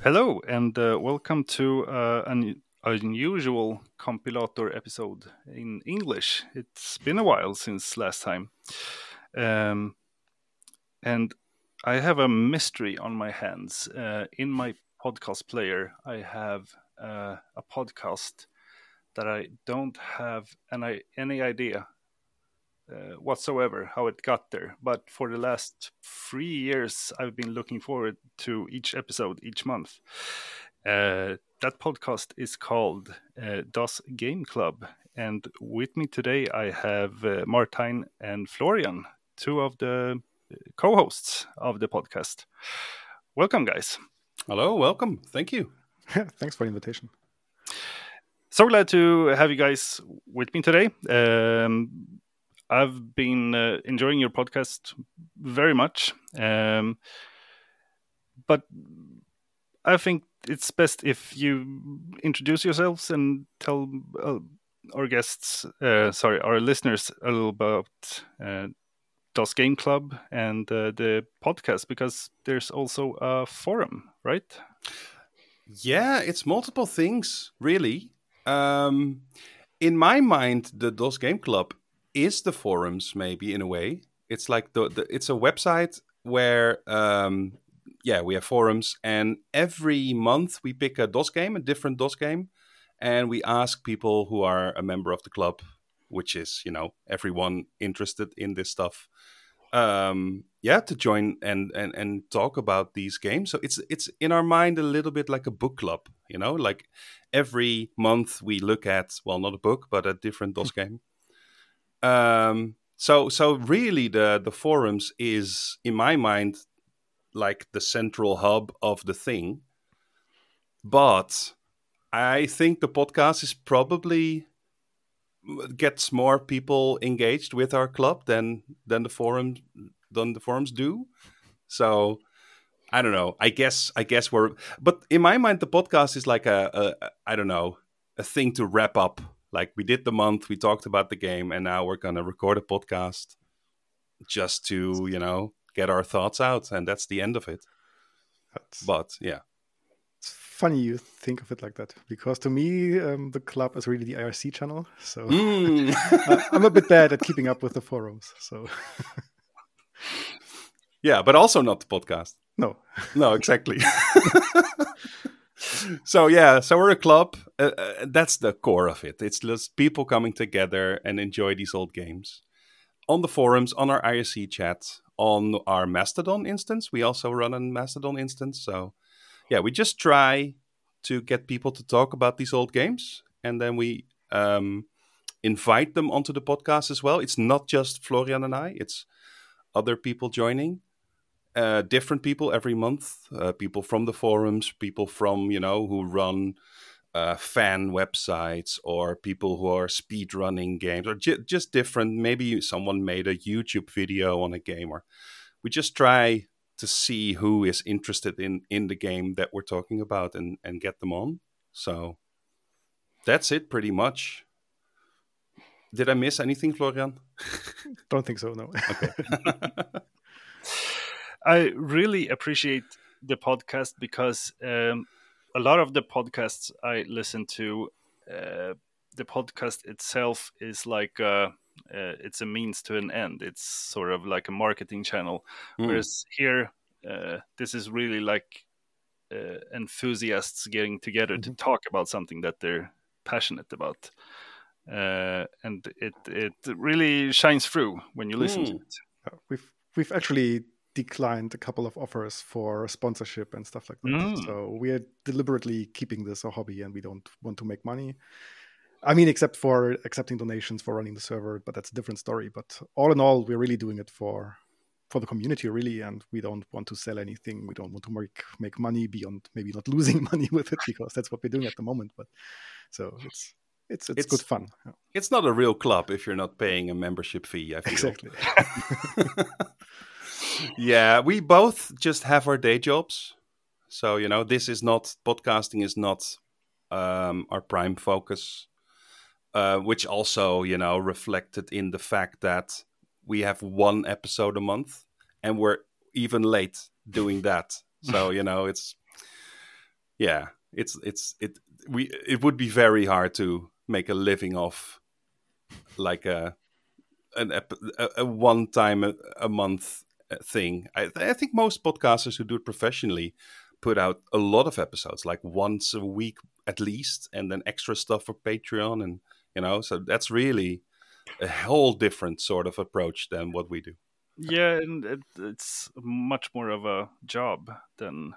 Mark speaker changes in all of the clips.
Speaker 1: Hello, and welcome to an unusual compilator episode in English. It's been a while since last time. Um, and I have a mystery on my hands. In my podcast player, I have a podcast that I don't have any idea whatsoever how it got there. But for the last 3 years, I've been looking forward to each episode each month. That podcast is called Das Game Club. And with me today, I have Martijn and Florian, two of the co hosts of the podcast. Welcome, guys.
Speaker 2: Hello, welcome. Thank you.
Speaker 3: Thanks for the invitation.
Speaker 1: So glad to have you guys with me today. I've been enjoying your podcast very much. But I think it's best if you introduce yourselves and tell our guests, our listeners, a little about DOS Game Club and the podcast, because there's also a forum, right?
Speaker 2: Yeah, it's multiple things, really. In my mind, the DOS Game Club is the forums, maybe in a way. It's like it's a website where we have forums, and every month we pick a DOS game, a different DOS game, and we ask people who are a member of the club, which is everyone interested in this stuff, to join and talk about these games. So it's in our mind a little bit like a book club, like every month we look at, well, not a book but a different DOS game. So really the forums is, in my mind, like the central hub of the thing. But I think the podcast is probably gets more people engaged with our club than the forums do. So I don't know. I guess we're. But in my mind, the podcast is like a I don't know, a thing to wrap up. Like, we did the month, we talked about the game, and now we're gonna record a podcast just to get our thoughts out, and that's the end of it. But yeah.
Speaker 3: It's funny you think of it like that, because to me, the club is really the IRC channel. So I'm a bit bad at keeping up with the forums. So
Speaker 2: yeah, but also not the podcast.
Speaker 3: No,
Speaker 2: exactly. So we're a club. That's the core of it. It's just people coming together and enjoy these old games. On the forums, on our IRC chat, on our Mastodon instance. We also run a Mastodon instance. So yeah, we just try to get people to talk about these old games. And then we invite them onto the podcast as well. It's not just Florian and I. It's other people joining. Different people every month. People from the forums. People from, who run fan websites, or people who are speed running games, or just different. Maybe someone made a YouTube video on a game, or we just try to see who is interested in the game that we're talking about and get them on. So that's it pretty much. Did I miss anything, Florian?
Speaker 3: Don't think so, no.
Speaker 2: Okay.
Speaker 1: I really appreciate the podcast because a lot of the podcasts I listen to, the podcast itself is like it's a means to an end. It's sort of like a marketing channel. Whereas here, this is really like enthusiasts getting together to talk about something that they're passionate about. And it really shines through when you listen to it.
Speaker 3: We've actually declined a couple of offers for sponsorship and stuff like that. So we are deliberately keeping this a hobby, and we don't want to make money. I mean, except for accepting donations for running the server, but that's a different story. But all in all, we're really doing it for the community, really, and we don't want to sell anything. We don't want to make money beyond maybe not losing money with it, because that's what we're doing at the moment. But so it's good fun. Yeah.
Speaker 2: It's not a real club if you're not paying a membership fee, I feel.
Speaker 3: Exactly.
Speaker 2: Yeah, we both just have our day jobs. So, podcasting is not our prime focus, which also, reflected in the fact that we have one episode a month, and we're even late doing that. So, it's it would be very hard to make a living off like a one time a month thing. I think most podcasters who do it professionally put out a lot of episodes, like once a week at least, and then extra stuff for Patreon, and so that's really a whole different sort of approach than what we do.
Speaker 1: Yeah, and it's much more of a job than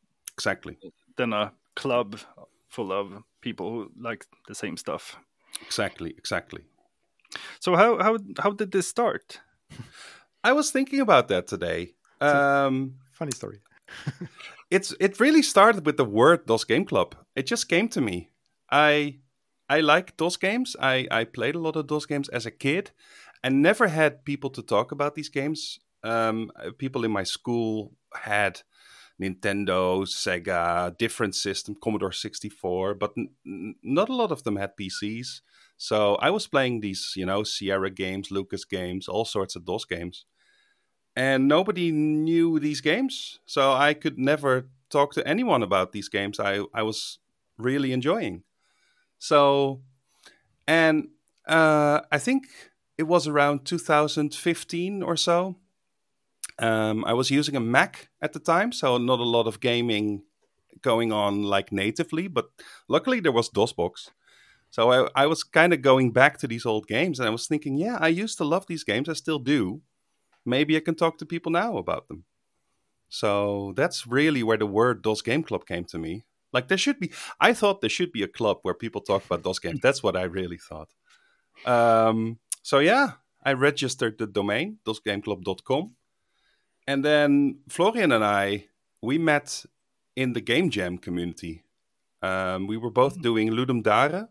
Speaker 1: a club full of people who like the same stuff.
Speaker 2: Exactly.
Speaker 1: So how did this start?
Speaker 2: I was thinking about that today.
Speaker 3: Funny story.
Speaker 2: It really started with the word DOS Game Club. It just came to me. I like DOS games. I played a lot of DOS games as a kid, and never had people to talk about these games. People in my school had Nintendo, Sega, different system, Commodore 64, but not a lot of them had PCs. So I was playing these, Sierra games, Lucas games, all sorts of DOS games. And nobody knew these games. So I could never talk to anyone about these games I was really enjoying. So, and I think it was around 2015 or so. I was using a Mac at the time, so not a lot of gaming going on like natively, but luckily there was DOSBox. So I was kind of going back to these old games, and I was thinking, yeah, I used to love these games. I still do. Maybe I can talk to people now about them. So that's really where the word DOS Game Club came to me. Like I thought there should be a club where people talk about DOS games. That's what I really thought. So yeah, I registered the domain, dosgameclub.com. And then Florian and we met in the Game Jam community. We were both doing Ludum Dare.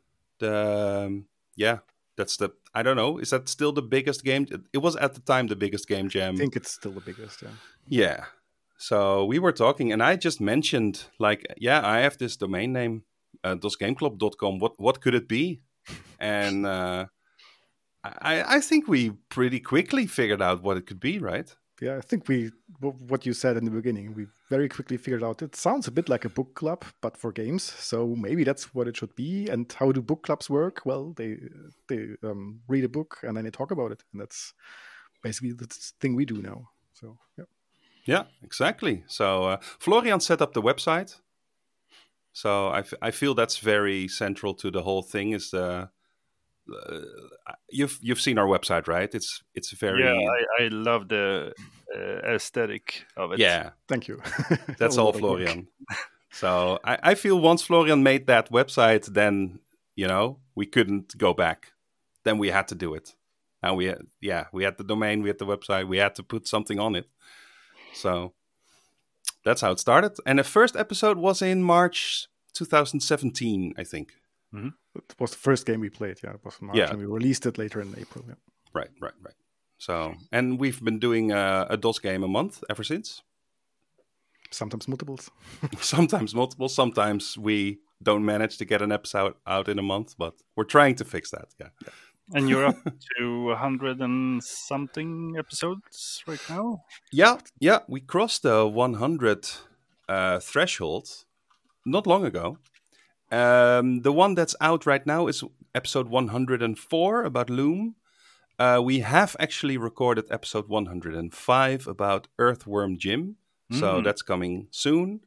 Speaker 2: I don't know, is that still the biggest game? It was at the time the biggest game jam.
Speaker 3: I think it's still the biggest, yeah.
Speaker 2: Yeah. So we were talking, and I just mentioned, like, yeah, I have this domain name, dosgameclub.com. What could it be? And I think we pretty quickly figured out what it could be, right?
Speaker 3: Yeah, I think what you said in the beginning, we very quickly figured out it sounds a bit like a book club, but for games. So maybe that's what it should be. And how do book clubs work? Well, they read a book and then they talk about it. And that's basically the thing we do now. So, yeah.
Speaker 2: Yeah, exactly. So Florian set up the website. So I feel that's very central to the whole thing. Is you've seen our website, right? It's very
Speaker 1: I love the aesthetic of it.
Speaker 2: Yeah,
Speaker 3: thank you.
Speaker 2: That's all Florian. So I feel once Florian made that website, then we couldn't go back. Then we had to do it, and we had the domain, we had the website, we had to put something on it. So that's how it started. And the first episode was in March 2017, I think.
Speaker 3: Mm-hmm. It was the first game we played. Yeah, it was in March, and we released it later in April. Yeah.
Speaker 2: Right. So, and we've been doing a DOS game a month ever since.
Speaker 3: Sometimes multiples.
Speaker 2: Sometimes multiple. Sometimes we don't manage to get an episode out in a month, but we're trying to fix that. Yeah.
Speaker 1: And you're up to 100 and something episodes right now?
Speaker 2: Yeah. We crossed the 100 threshold not long ago. The one that's out right now is episode 104 about Loom. We have actually recorded episode 105 about Earthworm Jim. So that's coming soon.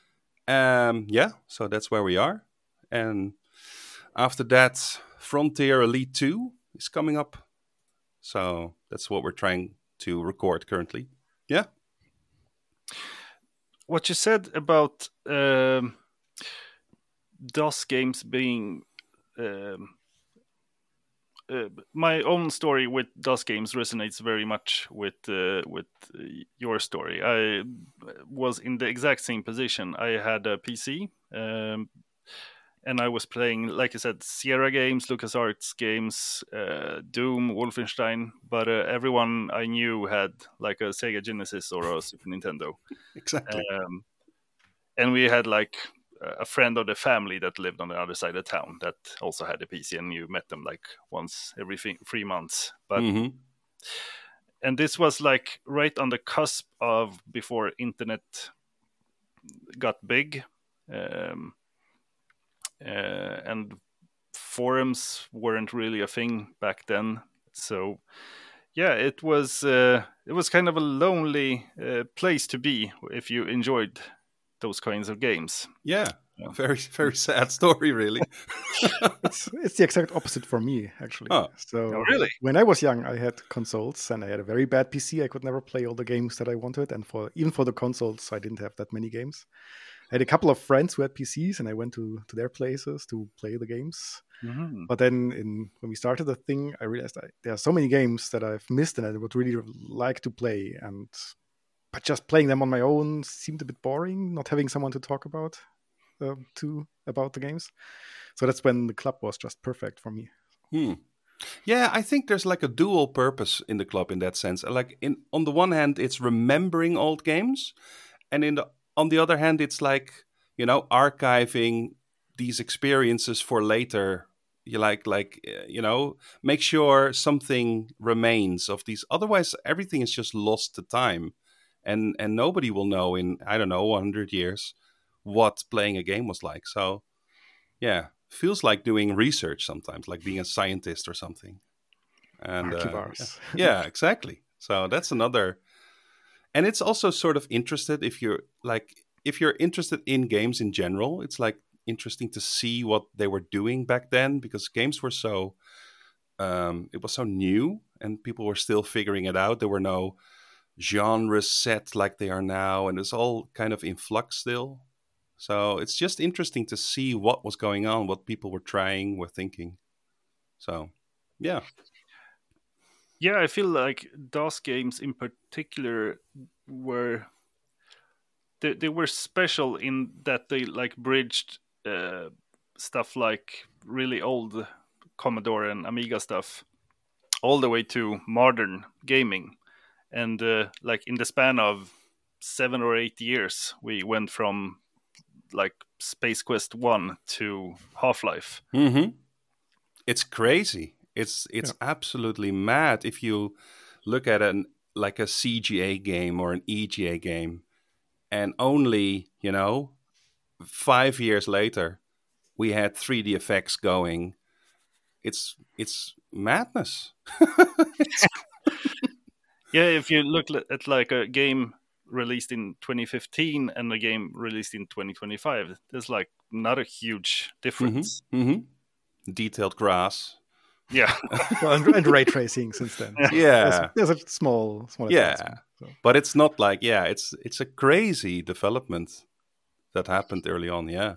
Speaker 2: So that's where we are. And after that, Frontier Elite 2 is coming up. So that's what we're trying to record currently. Yeah.
Speaker 1: What you said about DOS games being... my own story with DOS games resonates very much with your story. I was in the exact same position. I had a PC, and I was playing, like I said, Sierra games, LucasArts games, Doom, Wolfenstein, but everyone I knew had like a Sega Genesis or a Super Nintendo.
Speaker 2: Exactly.
Speaker 1: And we had like a friend of the family that lived on the other side of town that also had a PC, and you met them like once every 3 months. But and this was like right on the cusp of before internet got big. um, and forums weren't really a thing back then. So yeah, it was kind of a lonely place to be if you enjoyed those kinds of games.
Speaker 2: Yeah. Very, very sad story, really.
Speaker 3: It's the exact opposite for me, actually.
Speaker 2: Oh.
Speaker 3: So
Speaker 1: Oh, really?
Speaker 3: when I was young, I had consoles and I had a very bad PC. I could never play all the games that I wanted, and even for the consoles, I didn't have that many games. I had a couple of friends who had PCs, and I went to their places to play the games.
Speaker 1: Mm-hmm.
Speaker 3: But then when we started the thing, I realized there are so many games that I've missed and I would really like to play. But just playing them on my own seemed a bit boring, not having someone to talk about the games. So that's when the club was just perfect for me.
Speaker 2: Yeah, I think there's like a dual purpose in the club in that sense. Like on the one hand, it's remembering old games, and on the other hand, it's like, archiving these experiences for later. You make sure something remains of these. Otherwise, everything is just lost to time, and nobody will know in 100 years what playing a game was like. So, yeah, feels like doing research sometimes, like being a scientist or something. And yeah, exactly. So that's another. And it's also sort of interested if you're interested in games in general. It's like interesting to see what they were doing back then, because games were so it was so new and people were still figuring it out. There were no genres set like they are now, and it's all kind of in flux still. So it's just interesting to see what was going on, what people were trying, were thinking. So, yeah.
Speaker 1: Yeah, I feel like DOS games in particular were they were special in that they like bridged stuff like really old Commodore and Amiga stuff all the way to modern gaming. And like in the span of 7 or 8 years, we went from like Space Quest 1 to Half-Life.
Speaker 2: Mm-hmm. It's crazy. It's absolutely mad if you look at a CGA game or an EGA game, and only 5 years later we had 3D effects going. It's madness.
Speaker 1: Yeah, if you look at like a game released in 2015 and a game released in 2025, there's like not a huge difference.
Speaker 2: Detailed grass.
Speaker 1: Yeah.
Speaker 3: and ray tracing since then. So
Speaker 2: yeah.
Speaker 3: There's a small
Speaker 2: yeah. So. But it's not like, it's a crazy development that happened early on, yeah.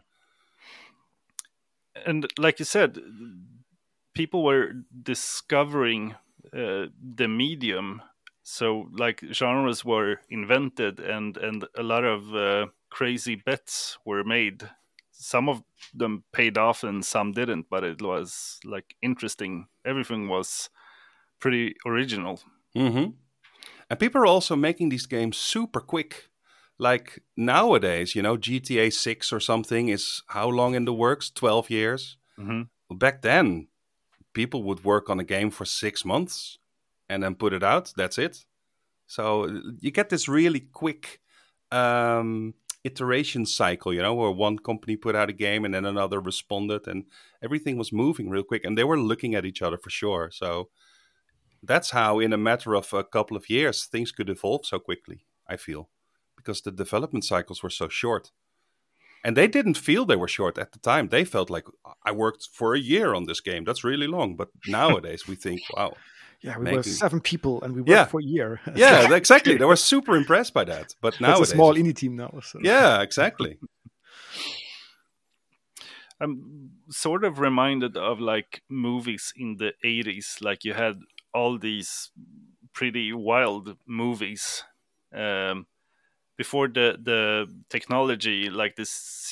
Speaker 1: And like you said, people were discovering the medium. So like genres were invented and a lot of crazy bets were made. Some of them paid off and some didn't, but it was like interesting. Everything was pretty original.
Speaker 2: Mm-hmm. And people are also making these games super quick. Like nowadays, GTA 6 or something is how long in the works? 12 years.
Speaker 1: Mm-hmm.
Speaker 2: Back then, people would work on a game for 6 months and then put it out. That's it. So you get this really quick iteration cycle, where one company put out a game and then another responded, and everything was moving real quick, and they were looking at each other for sure. So that's how, in a matter of a couple of years, things could evolve so quickly, I feel, because the development cycles were so short. And they didn't feel they were short at the time. They felt like, I worked for a year on this game. That's really long. But nowadays we think, wow.
Speaker 3: Yeah, we were 7 people and we worked for a year.
Speaker 2: Yeah, exactly. They were super impressed by that. But nowadays,
Speaker 3: it's a small indie team now. So.
Speaker 2: Yeah, exactly.
Speaker 1: I'm sort of reminded of like movies in the 80s. Like you had all these pretty wild movies before the technology, like this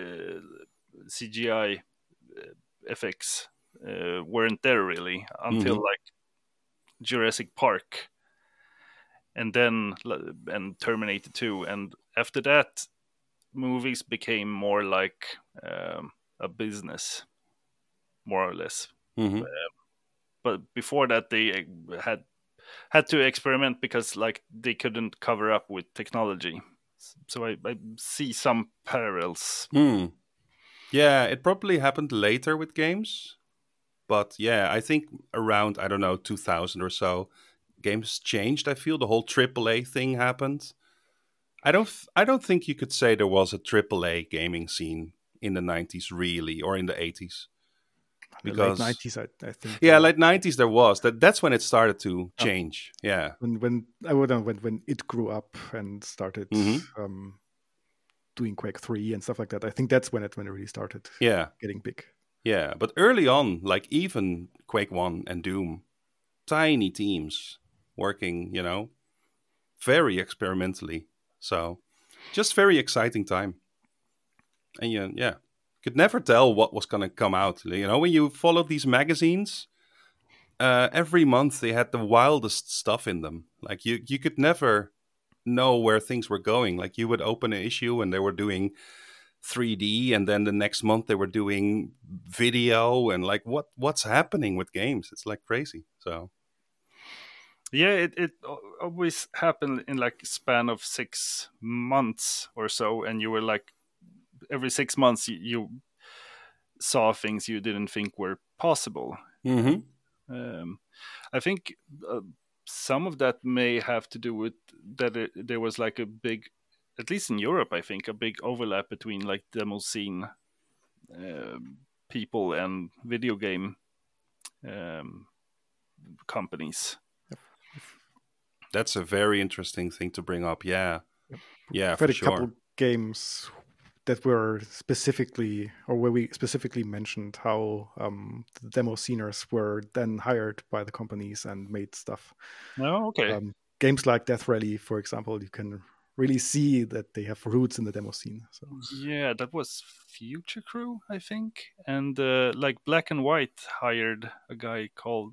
Speaker 1: CGI effects weren't there really until like Jurassic Park, and then Terminator 2, and after that, movies became more like a business, more or less. But before that, they had to experiment because like they couldn't cover up with technology. So I see some parallels.
Speaker 2: Yeah, it probably happened later with games. But yeah, I think around, I don't know, 2000 or so, games changed. I feel the whole AAA thing happened. I don't think you could say there was a AAA gaming scene in the 90s really, or in the 80s.
Speaker 3: The
Speaker 2: Because
Speaker 3: late 90s, I think.
Speaker 2: yeah, late 90s there was. That's when it started to change. Yeah.
Speaker 3: When I would know when it grew up and started doing Quake 3 and stuff like that. I think that's when it really started getting big.
Speaker 2: Yeah, but early on, like even Quake 1 and Doom, tiny teams working, very experimentally. So just very exciting time. And you could never tell what was going to come out. When you followed these magazines, every month they had the wildest stuff in them. Like you could never know where things were going. Like you would open an issue and they were doing 3D, and then the next month they were doing video, and like what's happening with games? It's like crazy. So
Speaker 1: yeah, it always happened in like a span of 6 months or so, and you were like every 6 months you saw things you didn't think were possible. I think some of that may have to do with that there was like a big, at least in Europe, I think, a big overlap between like demo scene people and video game companies.
Speaker 2: That's a very interesting thing to bring up. Yeah,
Speaker 3: for sure. A couple games that were specifically, or where we specifically mentioned how the demo sceners were then hired by the companies and made stuff.
Speaker 1: Oh, okay.
Speaker 3: Games like Death Rally, for example, you can really see that they have roots in the demo scene. So
Speaker 1: yeah, that was Future Crew, I think, and like Black and White hired a guy called,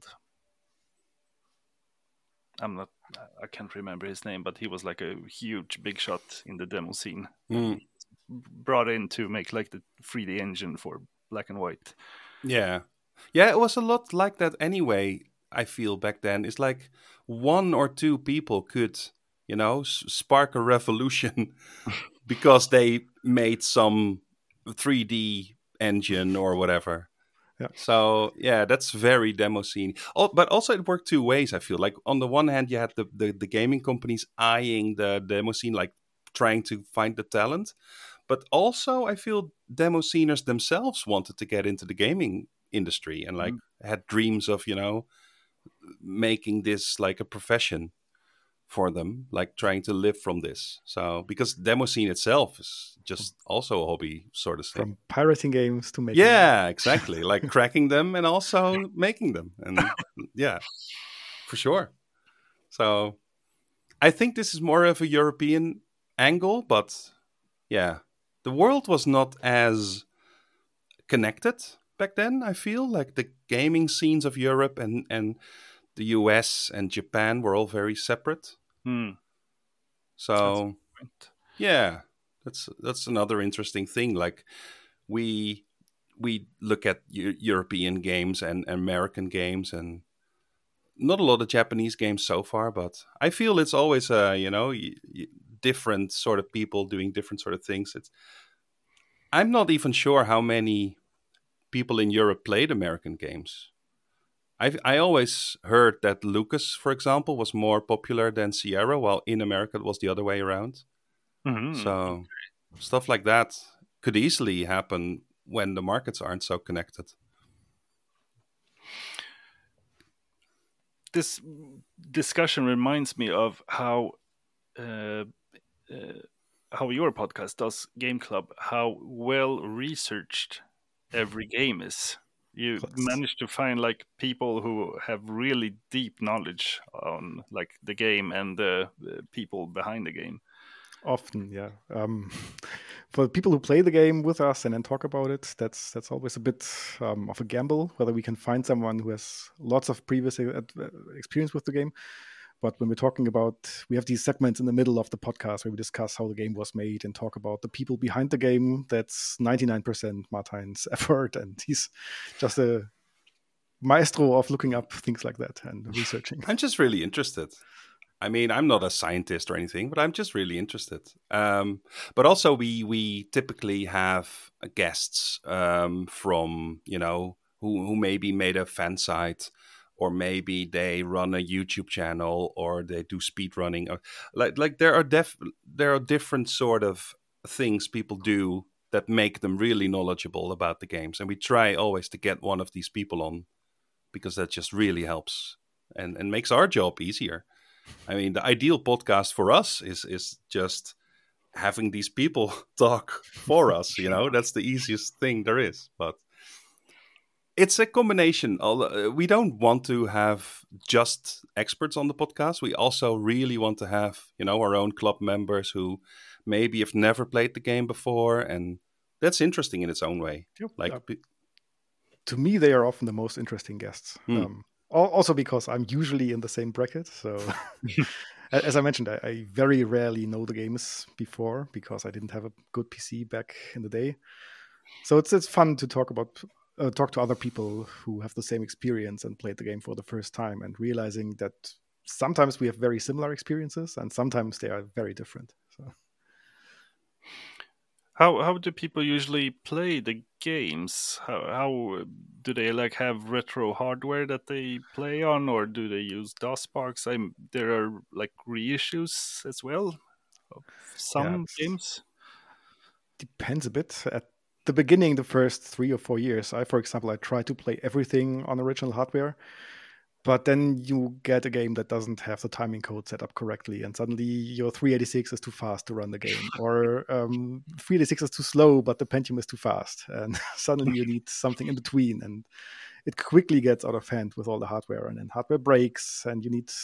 Speaker 1: I can't remember his name, but he was like a huge big shot in the demo scene. Brought in to make like the 3D engine for Black and White.
Speaker 2: Yeah, it was a lot like that anyway. I feel back then it's like one or two people could, spark a revolution because they made some 3D engine or whatever.
Speaker 3: Yeah.
Speaker 2: So yeah, that's very demo scene. Oh, but also it worked two ways. I feel like on the one hand you had the gaming companies eyeing the demo scene, like trying to find the talent, but also I feel demo sceners themselves wanted to get into the gaming industry and like had dreams of making this like a profession for them, like trying to live from this. So because demo scene itself is just also a hobby sort of thing.
Speaker 3: From pirating games to making
Speaker 2: them. Exactly. Like cracking them and also making them. And yeah, for sure. So I think this is more of a European angle, but yeah, the world was not as connected back then. I feel like the gaming scenes of Europe and the US and Japan were all very separate. So yeah, that's another interesting thing. Like we look at European games and American games, and not a lot of Japanese games so far. But I feel it's always different sort of people doing different sort of things. I'm not even sure how many people in Europe played American games. I always heard that Lucas, for example, was more popular than Sierra, while in America it was the other way around. So stuff like that could easily happen when the markets aren't so connected.
Speaker 1: This discussion reminds me of how your podcast does, Game Club, how well researched every game is. You managed to find like people who have really deep knowledge on like the game and the people behind the game.
Speaker 3: Often, yeah. For people who play the game with us and then talk about it, that's always a bit of a gamble, whether we can find someone who has lots of previous experience with the game. But when we're talking about, we have these segments in the middle of the podcast where we discuss how the game was made and talk about the people behind the game. That's 99% Martijn's effort, and he's just a maestro of looking up things like that and researching.
Speaker 2: I'm just really interested. I mean, I'm not a scientist or anything, but I'm just really interested. But also, we typically have guests from, who maybe made a fan site, or maybe they run a YouTube channel, or they do speed running, or like there are different sort of things people do that make them really knowledgeable about the games, and we try always to get one of these people on, because that just really helps and makes our job easier. I mean, the ideal podcast for us is just having these people talk for us. That's the easiest thing there is. But it's a combination. We don't want to have just experts on the podcast. We also really want to have, our own club members who maybe have never played the game before, and that's interesting in its own way.
Speaker 3: Yep. To me, they are often the most interesting guests. Also because I'm usually in the same bracket. So as I mentioned, I very rarely know the games before because I didn't have a good PC back in the day. So it's fun to talk to other people who have the same experience and played the game for the first time, and realizing that sometimes we have very similar experiences and sometimes they are very different. So.
Speaker 1: How do people usually play the games? How do they have retro hardware that they play on, or do they use DOSBox? There are reissues as well of some games.
Speaker 3: Depends a bit. At the beginning, the first 3 or 4 years, for example, I tried to play everything on original hardware. But then you get a game that doesn't have the timing code set up correctly, and suddenly your 386 is too fast to run the game, or 386 is too slow, but the Pentium is too fast, and suddenly you need something in between, and it quickly gets out of hand with all the hardware, and then hardware breaks, and you need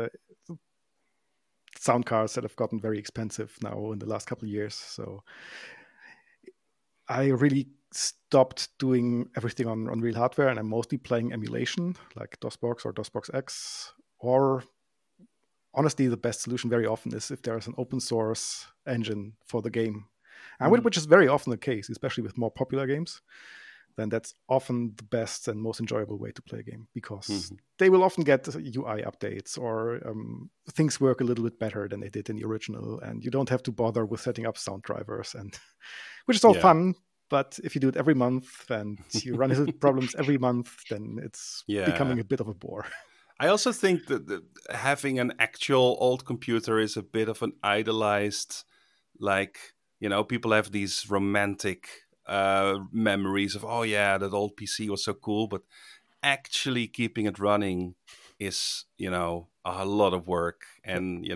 Speaker 3: sound cards that have gotten very expensive now in the last couple of years. So I really stopped doing everything on real hardware, and I'm mostly playing emulation like DOSBox or DOSBox X. Or honestly, the best solution very often is if there's an open source engine for the game, and which is very often the case, especially with more popular games. Then that's often the best and most enjoyable way to play a game, because they will often get UI updates, or things work a little bit better than they did in the original, and you don't have to bother with setting up sound drivers, and which is all fun. But if you do it every month and you run into problems every month, then it's becoming a bit of a bore.
Speaker 2: I also think that having an actual old computer is a bit of an idolized, people have these romantic memories of, that old PC was so cool, but actually keeping it running is, a lot of work, and,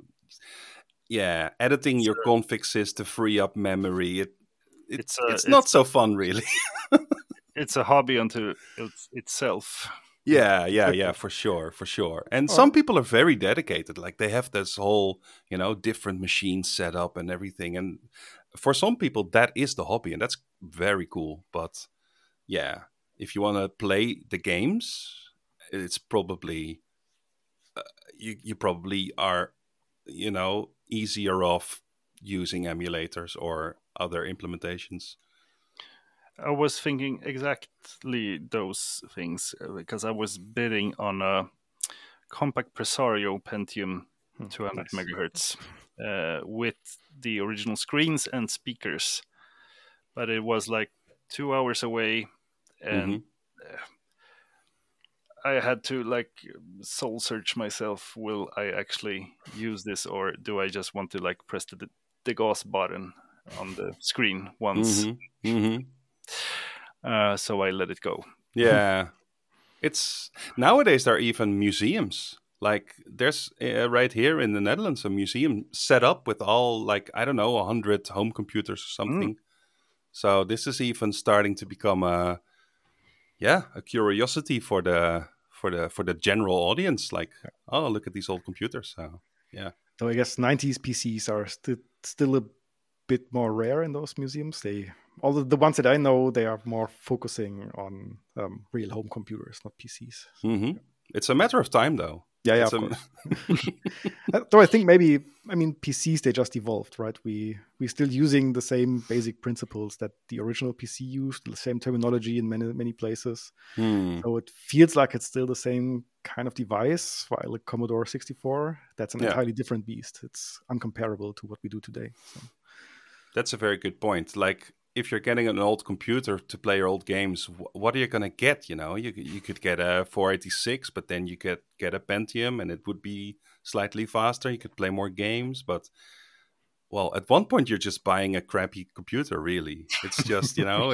Speaker 2: editing your configs to free up memory. It's not so fun, really.
Speaker 1: It's a hobby unto itself.
Speaker 2: Yeah, for sure. And some people are very dedicated. Like, they have this whole, different machines set up and everything. And for some people, that is the hobby, and that's very cool. But if you want to play the games, it's probably you probably are, easier off using emulators or other implementations.
Speaker 1: I was thinking exactly those things, because I was bidding on a compact Presario Pentium 200 megahertz with the original screens and speakers, but it was 2 hours away, and I had to soul search myself. Will I actually use this, or do I just want to press the gas button on the screen once? So I let it go.
Speaker 2: Yeah. It's nowadays there are even museums. There's right here in the Netherlands a museum set up with all 100 home computers or something. So this is even starting to become a curiosity for the general audience. Look at these old computers. So
Speaker 3: So I guess 90s PCs are still a bit more rare in those museums. Although the ones that I know, they are more focusing on real home computers, not PCs.
Speaker 2: It's a matter of time, though.
Speaker 3: Yeah, of course. Though I think maybe, PCs, they just evolved, right? We're still using the same basic principles that the original PC used, the same terminology in many places. So it feels like it's still the same kind of device, while the Commodore 64, that's an entirely different beast. It's uncomparable to what we do today. So.
Speaker 2: That's a very good point. Like, if you're getting an old computer to play your old games, what are you going to get? You could get a 486, but then you could get a Pentium and it would be slightly faster. You could play more games, but well, at one point you're just buying a crappy computer, really. It's just,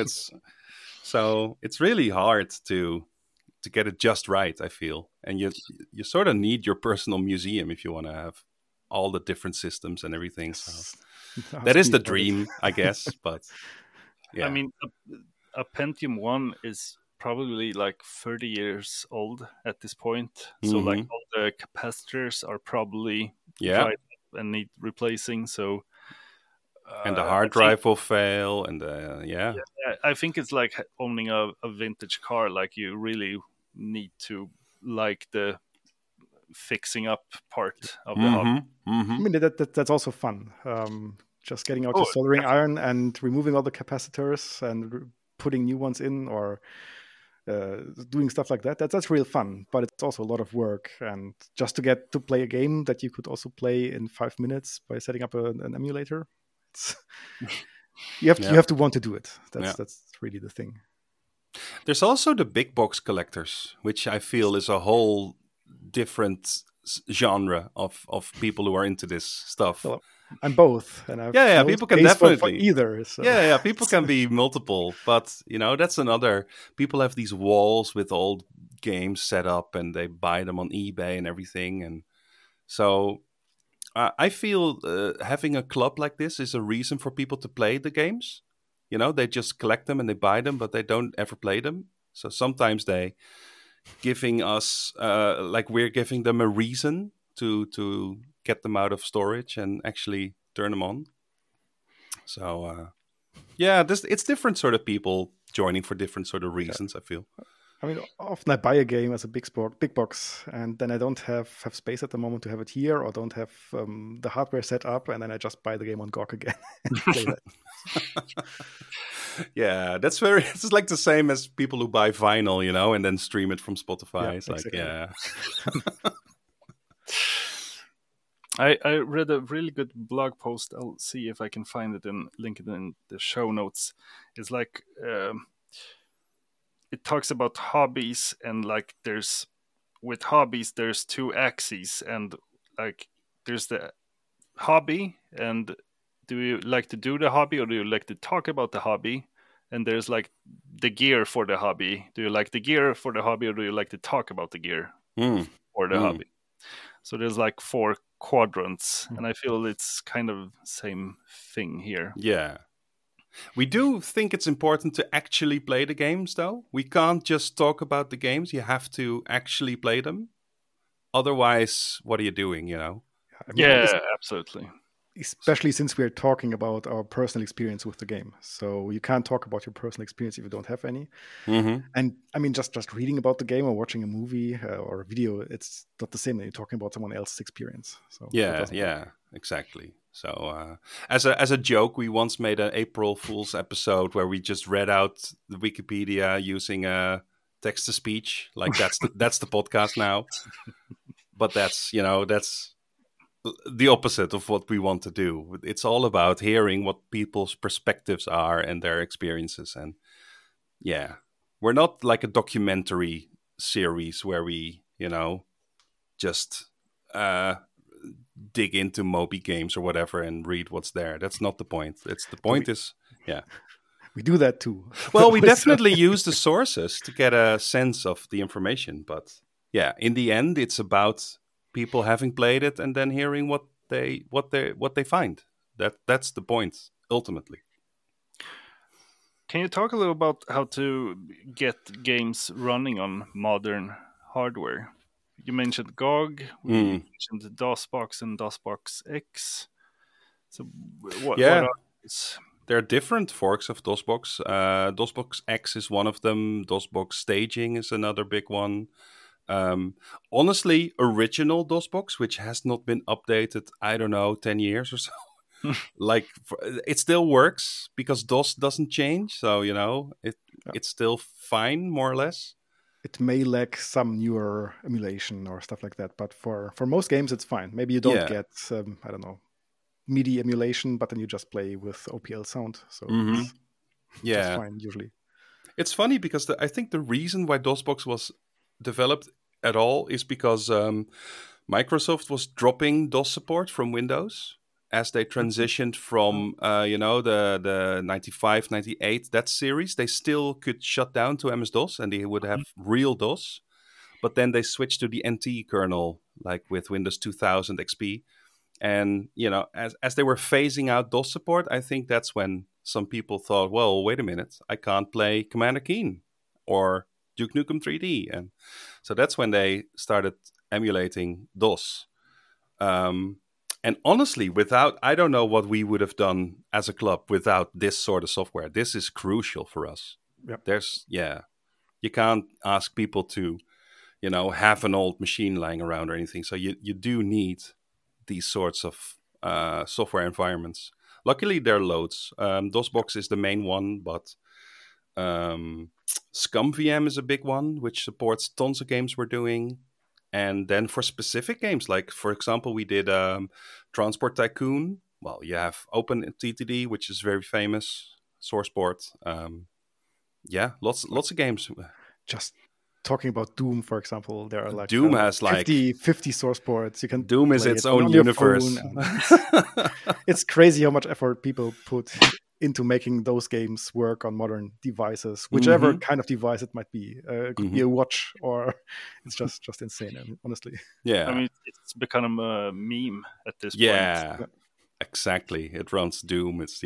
Speaker 2: it's really hard to get it just right, I feel. And you sort of need your personal museum if you want to have all the different systems and everything. So that is the dream, I guess, but yeah.
Speaker 1: I mean, a Pentium 1 is probably like 30 years old at this point. So like all the capacitors are probably dried up and need replacing. So
Speaker 2: and the hard drive will fail, and
Speaker 1: I think it's like owning a vintage car. Like, you really need to like the fixing up part of the hobby.
Speaker 3: I mean, that's also fun. Just getting out your soldering iron and removing all the capacitors and putting new ones in, or doing stuff like that. That's real fun, but it's also a lot of work. And just to get to play a game that you could also play in 5 minutes by setting up an emulator, you have to want to do it. That's really the thing.
Speaker 2: There's also the big box collectors, which I feel is a whole different genre of people who are into this stuff.
Speaker 3: Well, I'm both, and
Speaker 2: people can definitely
Speaker 3: for either. So.
Speaker 2: People can be multiple, but that's another. People have these walls with old games set up, and they buy them on eBay and everything, and so I feel having a club like this is a reason for people to play the games. They just collect them and they buy them, but they don't ever play them. So sometimes they giving us like we're giving them a reason to get them out of storage and actually turn them on. So it's different sort of people joining for different sort of reasons. I feel.
Speaker 3: I mean, often I buy a game as a big box, and then I don't have space at the moment to have it here, or don't have the hardware set up, and then I just buy the game on GOG again and play that.
Speaker 2: Yeah, it's like the same as people who buy vinyl, and then stream it from Spotify. It's
Speaker 3: exactly.
Speaker 1: I read a really good blog post. I'll see if I can find it and link it in the show notes. It's like it talks about hobbies, and like with hobbies there's two axes, and like there's the hobby, and do you like to do the hobby or do you like to talk about the hobby? And there's like the gear for the hobby. Do you like the gear for the hobby or do you like to talk about the gear for the hobby? So there's like 4 quadrants, and I feel it's kind of same thing here.
Speaker 2: Yeah. We do think it's important to actually play the games, though. We can't just talk about the games. You have to actually play them. Otherwise, what are you doing,
Speaker 1: Absolutely.
Speaker 3: Especially since we're talking about our personal experience with the game. So you can't talk about your personal experience if you don't have any. And I mean, just reading about the game or watching a movie or a video, it's not the same when you're talking about someone else's experience. So
Speaker 2: exactly. So as a joke, we once made an April Fool's episode where we just read out the Wikipedia using text to speech. Like that's the podcast now. But that's the opposite of what we want to do. It's all about hearing what people's perspectives are and their experiences. And we're not like a documentary series where we, just dig into Moby Games or whatever and read what's there. That's not the point.
Speaker 3: We do that too.
Speaker 2: Well, we definitely use the sources to get a sense of the information. But in the end, it's about people having played it and then hearing what they find. That's the point ultimately.
Speaker 1: Can you talk a little about how to get games running on modern hardware? You mentioned GOG, we mentioned DOSBox and DOSBox X. So what are these?
Speaker 2: There are different forks of DOSBox. DOSBox X is one of them. DOSBox Staging is another big one. Honestly, original DOSBox, which has not been updated, I don't know, 10 years or so. Like it still works because DOS doesn't change, so it's still fine, more or less.
Speaker 3: It may lack some newer emulation or stuff like that, but for most games it's fine. Maybe you don't get I don't know, MIDI emulation, but then you just play with OPL sound, so it's just fine usually.
Speaker 2: It's funny because I think the reason why DOSBox was developed at all is because Microsoft was dropping DOS support from Windows as they transitioned from the 95, 98, that series. They still could shut down to MS-DOS and they would have real DOS. But then they switched to the NT kernel, like with Windows 2000 XP. And, as they were phasing out DOS support, I think that's when some people thought, well, wait a minute, I can't play Commander Keen or Duke Nukem 3D. And so that's when they started emulating DOS. And honestly, I don't know what we would have done as a club without this sort of software. This is crucial for us.
Speaker 3: Yep.
Speaker 2: You can't ask people to, have an old machine lying around or anything. So you do need these sorts of software environments. Luckily, there are loads. DOSBox is the main one, but ScumVM is a big one, which supports tons of games we're doing. And then for specific games, like, for example, we did Transport Tycoon. Well, you have OpenTTD, which is very famous, SourcePort. Lots of games.
Speaker 3: Just talking about Doom, for example, there are like
Speaker 2: Doom has
Speaker 3: 50 source ports. You can
Speaker 2: Doom is its own universe.
Speaker 3: It's crazy how much effort people put into making those games work on modern devices, whichever kind of device it might be. It could be a watch, or it's just insane, honestly.
Speaker 2: Yeah,
Speaker 1: I mean, it's become a meme at this point.
Speaker 2: Yeah, exactly. It runs Doom. It's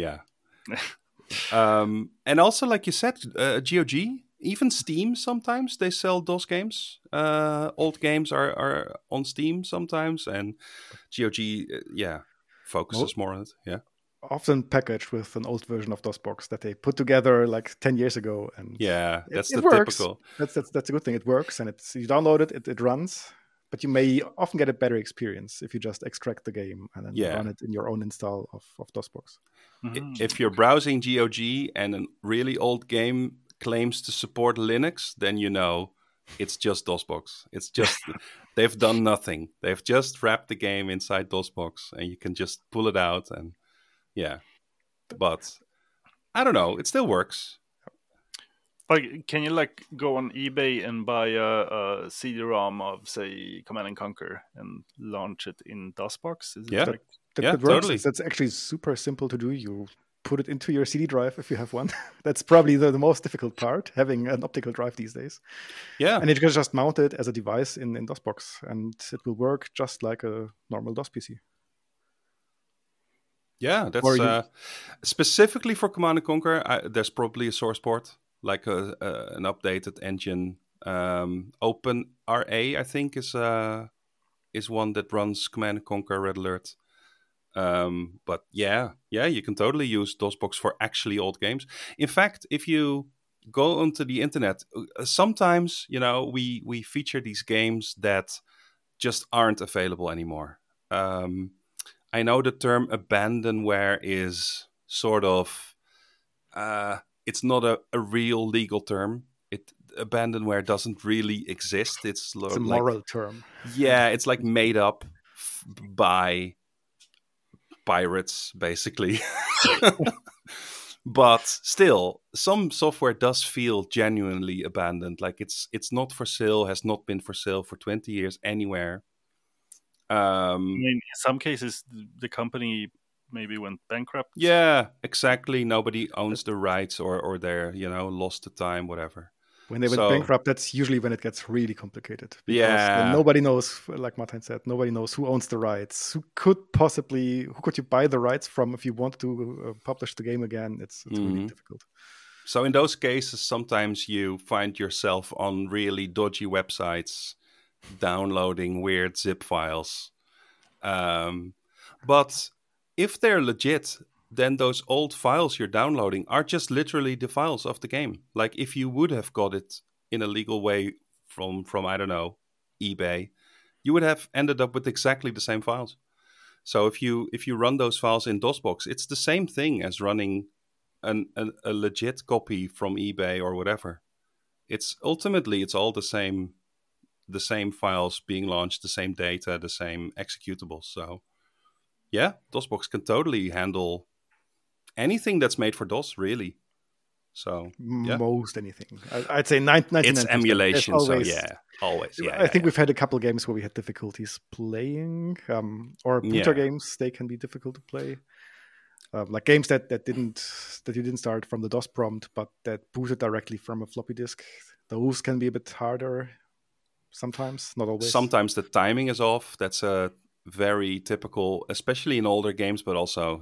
Speaker 2: and also, like you said, GOG, even Steam. Sometimes they sell DOS games. Old games are on Steam sometimes, and GOG, focuses more on it. Yeah.
Speaker 3: Often packaged with an old version of DOSBox that they put together like 10 years ago, and
Speaker 2: that's
Speaker 3: it
Speaker 2: the
Speaker 3: works.
Speaker 2: typical.
Speaker 3: That's a good thing. It works, and you download it runs. But you may often get a better experience if you just extract the game and then run it in your own install of DOSBox.
Speaker 2: If you're browsing GOG and a really old game claims to support Linux, then it's just DOSBox. It's just they've done nothing. They've just wrapped the game inside DOSBox, and you can just pull it out and. Yeah, but I don't know. It still works.
Speaker 1: Like, can you go on eBay and buy a CD-ROM of, say, Command and Conquer and launch it in DOSBox? Is it
Speaker 3: that works. Totally. That's actually super simple to do. You put it into your CD drive if you have one. That's probably the most difficult part, having an optical drive these days.
Speaker 2: Yeah,
Speaker 3: and you can just mount it as a device in DOSBox, and it will work just like a normal DOS PC.
Speaker 2: Yeah, that's specifically for Command & Conquer. There's probably a source port, like an updated engine. OpenRA, I think, is one that runs Command & Conquer Red Alert. But you can totally use DOSBox for actually old games. In fact, if you go onto the internet, sometimes we feature these games that just aren't available anymore. I know the term abandonware is sort of, it's not a real legal term. Abandonware doesn't really exist. It's
Speaker 3: a moral term.
Speaker 2: Yeah, it's like made up by pirates, basically. But still, some software does feel genuinely abandoned. Like it's not for sale, has not been for sale for 20 years anywhere.
Speaker 1: I mean, in some cases, the company maybe went bankrupt.
Speaker 2: Yeah, exactly. Nobody owns the rights, or they're lost the time, whatever.
Speaker 3: When they went bankrupt, that's usually when it gets really complicated. Because nobody knows, like Martin said, nobody knows who owns the rights. Who could you buy the rights from if you want to publish the game again? It's really difficult.
Speaker 2: So in those cases, sometimes you find yourself on really dodgy websites downloading weird zip files. But if they're legit, then those old files you're downloading are just literally the files of the game. Like if you would have got it in a legal way from I don't know, eBay, you would have ended up with exactly the same files. So if you run those files in DOSBox, it's the same thing as running a legit copy from eBay or whatever. It's ultimately it's all the same files being launched, the same data, the same executables. So yeah, DOSBox can totally handle anything that's made for DOS, really. So yeah,
Speaker 3: most anything. I'd say 99%.
Speaker 2: it's emulation.
Speaker 3: Always,
Speaker 2: so yeah, always. Yeah,
Speaker 3: I think we've had a couple games where we had difficulties playing, or booter games. They can be difficult to play. Like games that you didn't start from the DOS prompt, but that booted directly from a floppy disk. Those can be a bit harder sometimes, not always.
Speaker 2: Sometimes the timing is off. That's a very typical, especially in older games, but also,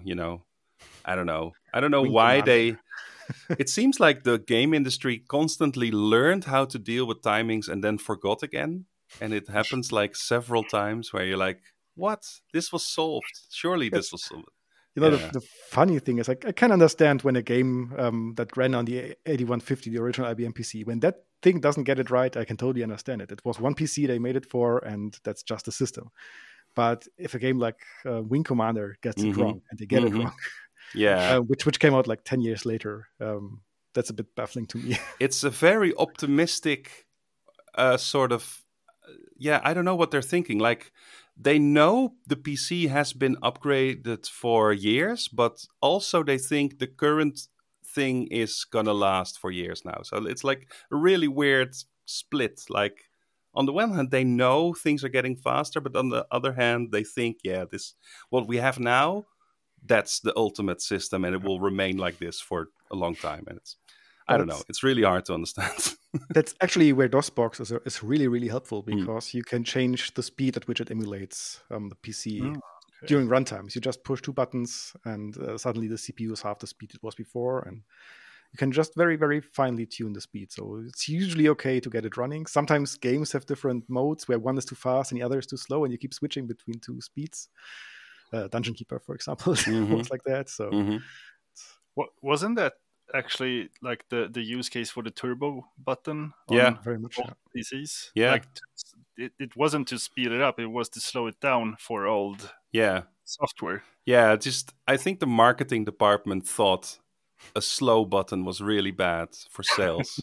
Speaker 2: I don't know why they. It seems like the game industry constantly learned how to deal with timings and then forgot again. And it happens like several times where you're like, what? This was solved. Surely this was solved.
Speaker 3: The funny thing is, I can understand when a game that ran on the 8150, the original IBM PC, when that thing doesn't get it right, I can totally understand it. It was one PC they made it for, and that's just a system. But if a game like Wing Commander gets it wrong, and they get it wrong, which came out like 10 years later, that's a bit baffling to me.
Speaker 2: It's a very optimistic sort of, I don't know what they're thinking. Like, they know the PC has been upgraded for years, but also they think the current thing is gonna last for years now. So it's like a really weird split. Like, on the one hand, they know things are getting faster, but on the other hand, they think, this what we have now, that's the ultimate system, and it will remain like this for a long time. And I don't know. It's really hard to understand.
Speaker 3: That's actually where DOSBox is really, really helpful, because you can change the speed at which it emulates the PC during runtimes. You just push two buttons, and suddenly the CPU is half the speed it was before, and you can just very, very finely tune the speed. So it's usually okay to get it running. Sometimes games have different modes where one is too fast and the other is too slow, and you keep switching between two speeds. Dungeon Keeper, for example, was like that. So,
Speaker 1: wasn't that actually like the use case for the turbo button
Speaker 3: on very much
Speaker 1: PCs?
Speaker 2: Yeah,
Speaker 1: like it wasn't to speed it up; it was to slow it down for old software.
Speaker 2: Yeah, I think the marketing department thought a slow button was really bad for sales,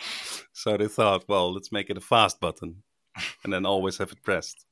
Speaker 2: so they thought, well, let's make it a fast button, and then always have it pressed.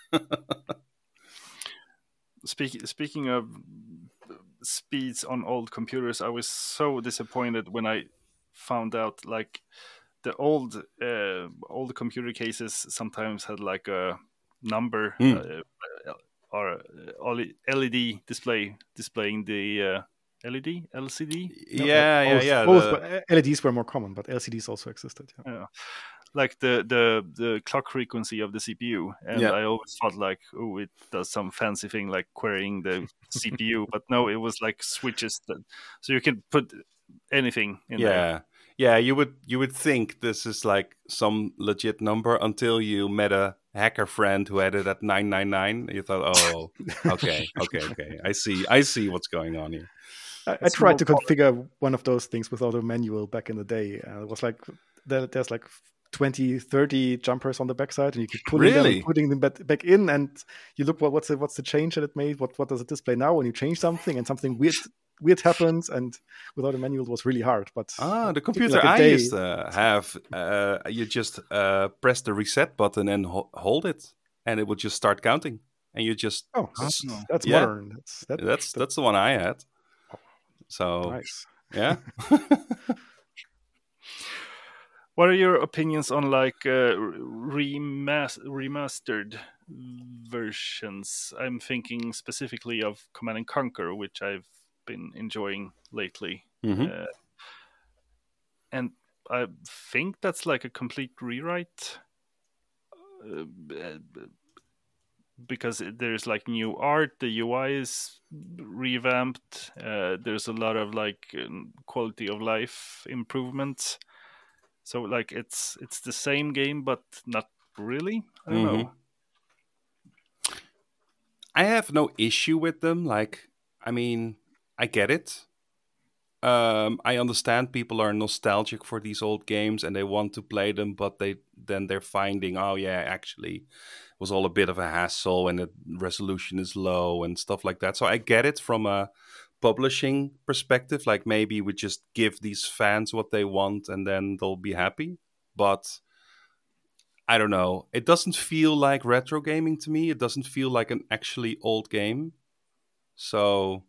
Speaker 1: Speaking of speeds on old computers, I was so disappointed when I found out like the old computer cases sometimes had like a number or LED display displaying the LED, LCD.
Speaker 3: Both LEDs were more common, but LCDs also existed.
Speaker 1: Like the clock frequency of the CPU, and I always thought like, oh, it does some fancy thing like querying the CPU, but no, it was like switches so you can put anything in there.
Speaker 2: Yeah, you would think this is like some legit number until you met a hacker friend who had it at 999. You thought, oh, okay, I see what's going on here.
Speaker 3: I tried to configure one of those things without a manual back in the day. It was like there's like 20, 30 jumpers on the backside, and you keep putting them back in, and you look what's the change that it made. What does it display now when you change something, and something weird happens, and without a manual it was really hard. But
Speaker 2: the computer I used to have, you just press the reset button and hold it, and it would just start counting, and you just
Speaker 3: that's modern.
Speaker 2: That's the one I had. So
Speaker 3: nice.
Speaker 2: Yeah.
Speaker 1: What are your opinions on like remastered versions? I'm thinking specifically of Command and Conquer, which I've been enjoying lately. And I think that's like a complete rewrite because there's like new art, the UI is revamped, there's a lot of like quality of life improvements. So like it's the same game, but not really. I don't know.
Speaker 2: I have no issue with them. Like, I mean, I get it. I understand people are nostalgic for these old games and they want to play them, but they're finding, oh yeah, actually it was all a bit of a hassle and the resolution is low and stuff like that. So I get it from a publishing perspective. Like maybe we just give these fans what they want and then they'll be happy. But I don't know. It doesn't feel like retro gaming to me. It doesn't feel like an actually old game. So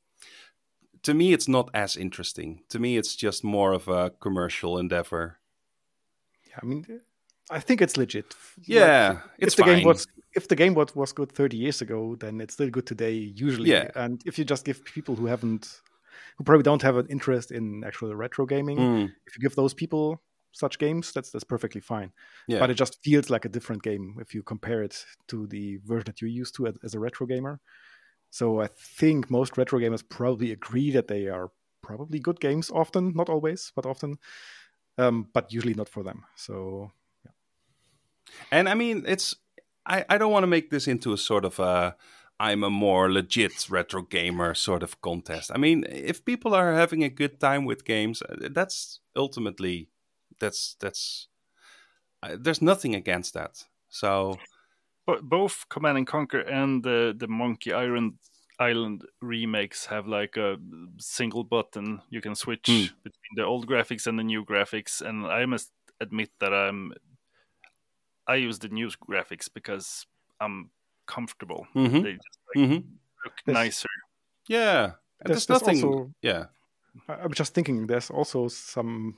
Speaker 2: to me, it's not as interesting. To me, it's just more of a commercial endeavor.
Speaker 3: Yeah, I mean, I think it's legit.
Speaker 2: Yeah,
Speaker 3: like,
Speaker 2: it's
Speaker 3: if the
Speaker 2: fine.
Speaker 3: game was good 30 years ago, then it's still good today usually.
Speaker 2: Yeah.
Speaker 3: And if you just give people who probably don't have an interest in actual retro gaming, if you give those people such games, that's perfectly fine.
Speaker 2: Yeah.
Speaker 3: But it just feels like a different game if you compare it to the version that you're used to as a retro gamer. So I think most retro gamers probably agree that they are probably good games often, not always, but often, but usually not for them. So, yeah.
Speaker 2: And I mean, I don't want to make this into a sort of I'm a more legit retro gamer sort of contest. I mean, if people are having a good time with games, that's ultimately, there's nothing against that. So...
Speaker 1: But both Command and Conquer and the Monkey Island remakes have like a single button you can switch between the old graphics and the new graphics, and I must admit that I use the new graphics because I'm comfortable. They just look nicer.
Speaker 2: Yeah, there's nothing.
Speaker 3: Also,
Speaker 2: yeah,
Speaker 3: I'm just thinking. There's also some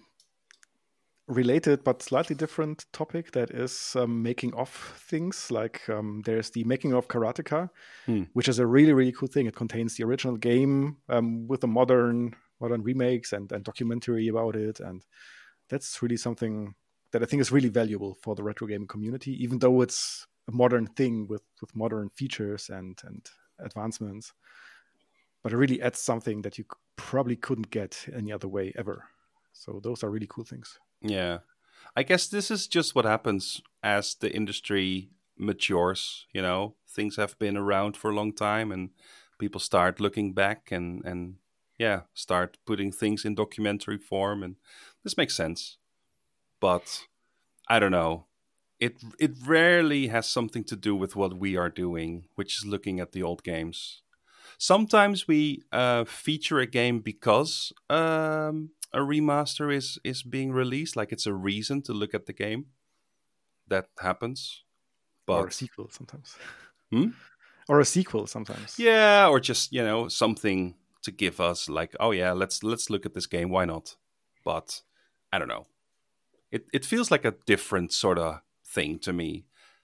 Speaker 3: related but slightly different topic that is making of things. Like there's the making of Karateka, which is a really, really cool thing. It contains the original game with the modern remakes and documentary about it, and that's really something that I think is really valuable for the retro gaming community, even though it's a modern thing with modern features and advancements. But it really adds something that you probably couldn't get any other way ever. So those are really cool things.
Speaker 2: Yeah. I guess this is just what happens as the industry matures, you know. Things have been around for a long time and people start looking back and start putting things in documentary form, and this makes sense. But I don't know. It rarely has something to do with what we are doing, which is looking at the old games. Sometimes we feature a game because a remaster is being released, like it's a reason to look at the game. That happens. But...
Speaker 3: or a sequel sometimes. Or a sequel sometimes.
Speaker 2: Yeah, or just, you know, something to give us like, oh yeah, let's look at this game, why not? But I don't know. It feels like a different sort of thing to me.